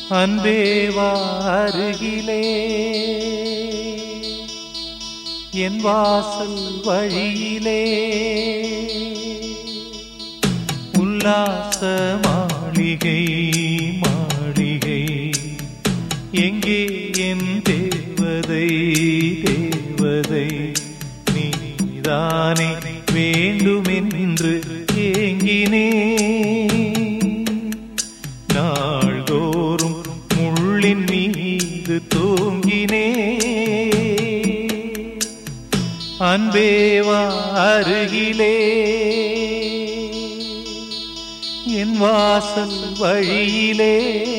அன்பே வா அருகிலே என் வாசல் வழியிலே உல்லாச மாளிகை மாளிகை எங்கே என் தேவதை தேவதை நீதானே வேண்டுமென்று ஏங்கினே நாள்தோறும் முள்ளின் மீது தூங்கினே அன்பே வா அருகிலே என் வாசல் வழியிலே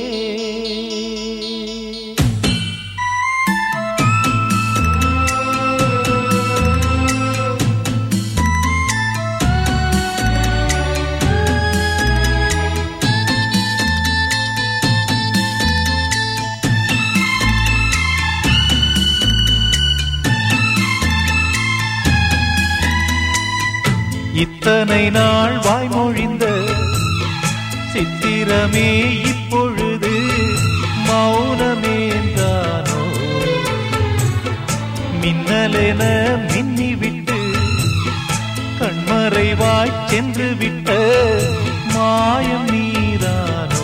இத்தனை நாள் வாய்மொழிந்த சித்திரமே இப்பொழுது மௌனமேந்தானோ மின்னலென மின்னிவிட்டு கண்மறைவாய் சென்று விட்ட மாயம் நீதானோ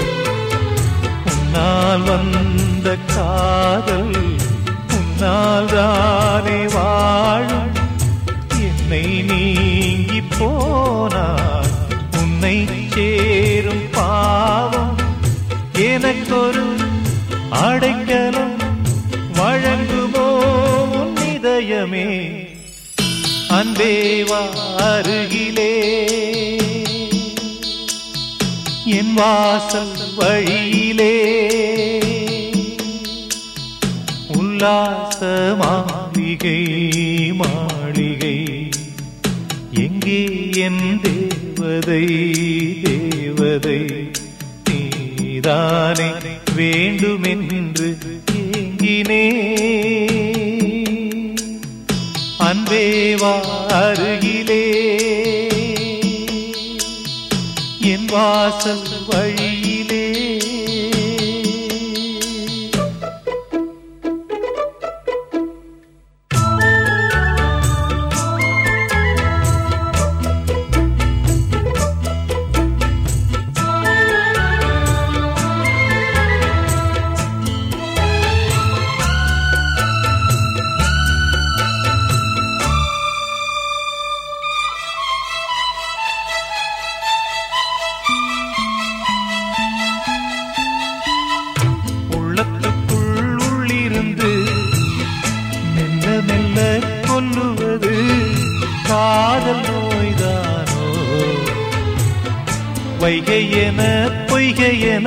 உன்னால் வந்த காதல் உன்னால் தானே வாழும் என்னை நீங்கி போனார் உன்னை சேரும் பாவம் எனக்கொரு அடைக்கலம் வழங்குமோ உன் இதயமே அன்பே வா அருகிலே என் வாசல் வழியிலே உல்லாச மாளிகை மாளிகை எங்கே என் தேவதை தேவதை நீதானே வேண்டுமென்று ஏங்கினே அன்பே வா அருகிலே என் வாசல் வழியிலே காதல் நோய்தானோ வைகையென பொய்கையென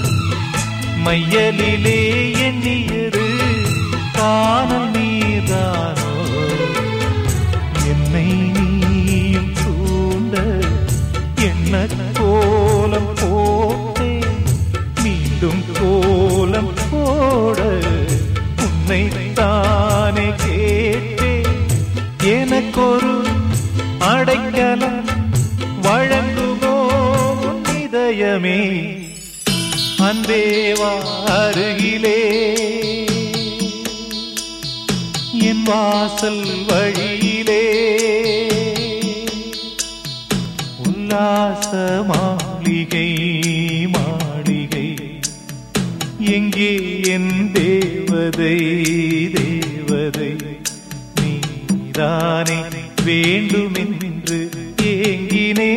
மையலிலே எண்ணியது காணல் நீதானோ என்னை நீயும் தூண்ட என்ன கோலம் போட்டே மீண்டும் கோலம் போட உன்னை தானே கேட்டே எனக்கொரு அடைக்கலம் வழங்குமோ இதயமே அன்பே வா அருகிலே என் வாசல் வழியிலே உல்லாச மாளிகை மாளிகை எங்கே என் தேவதை தேவதை தானே வேண்டுமென்று ஏங்கினே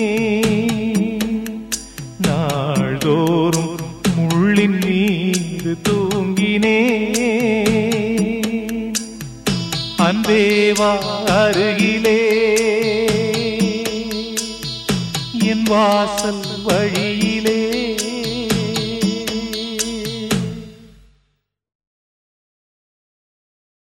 நாள்தோறும் முள்ளின் மீது தூங்கினே அன்பே வா அருகிலே என் வாசல் வழியிலே